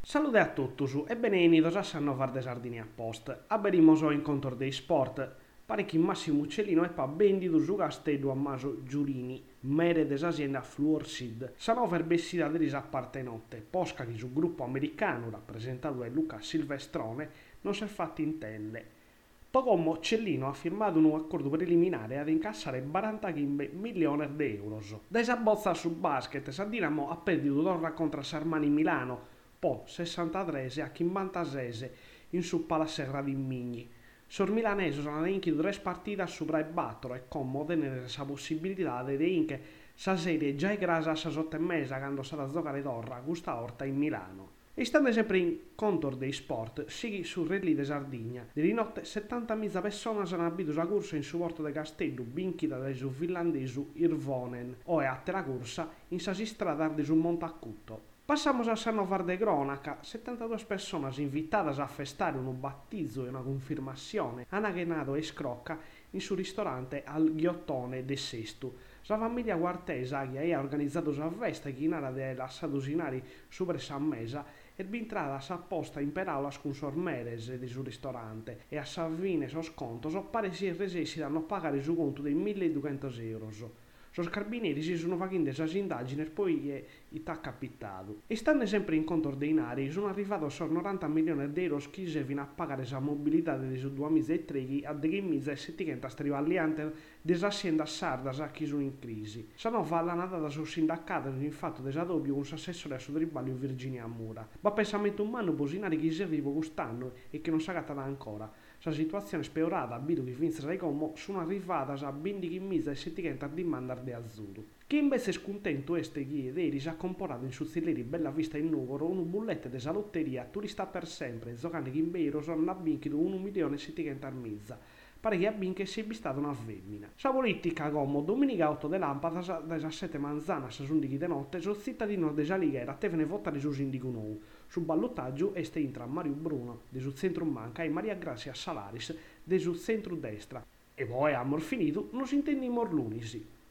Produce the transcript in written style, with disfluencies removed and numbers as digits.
Salute a tutti e benvenuti a Sannovar de Sardinia Post. Abbiamo in incontro dei sport. Pare che Massimo Uccellino è pa venduto su Castello a Maso Giurini, mere dell'azienda Fluorsid. Sannover bessida di parte notte, posca che sul gruppo americano rappresentato da Luca Silvestrone non si è fatto intendere. Poco Cellino ha firmato un accordo preliminare ad incassare 40 milioni di euro. Da esa bozza su basket, Dinamo ha perduto torna contro Sarmani Milano, poi 63 a 56 in su Palaserra di Migni. Sor milanesi sono anche 3 partite sopra il battere e con Modena la possibilità di anche sa serie già grasa a 8 mesi quando sarà a giocare torna questa orta in Milano. E stando sempre in contor dei sport, sigui su Relli de Sardegna. Di notte 70.000 persone sono abituate a corsa in supporto del castello, binchita da su finlandese Irvonen, o è a la corsa in sasi strada di su Montacutto. Passiamo a Sannovar de Cronaca, 72 persone invitate a festare un battizzo e una confermazione a Naghenato e Scrocca in suo ristorante al Ghiottone de Sestu. La famiglia Guartesa che ha organizzato la festa che in area della Sadusinari super San Mesa e bintrata s'apposta in peraulas con sormeres di suo ristorante e a Savine so sconto pare si resessi danno pagare su conto dei 1200 euro. Sos carabinieri si sono facendo queste indagini e poi è capitato. E stanno sempre in conto dei nari, sono arrivato a 90 milioni di euro che servono a pagare la mobilità dei su 2003 a dei mesi e settimane strivalliante dell'azienda sarda che sono in crisi. Sanno fa la nata da sul sindacato in fatto desadobbio un assessore a suo tribunale in Virginia Mura. Ma pensamento umano posinare che servivo quest'anno e che non si è ancora. La situazione speorata, abito che vinse dai como, sono arrivata a 20 mesi e settimane di mandare de azzurro. Chi invece è scontento este che ieri si è comporato in Suzzilleri Bella Vista in Nuvolo un bullette de salotteria turista per sempre, giocando che in vero sono a binchido 1 milione e settimane e mezza. Pare che a binche sia vistata una femmina. Sa politica come domenica 8 de lampada da 7 manzana a sundichi de notte sul cittadino de Jalighera te ne votare su sindico nou. Su ballottaggio este intra Mario Bruno de sul centro manca e Maria Grazia Salaris de sul centro destra. E poi, amor finito, non si intende morlunisi.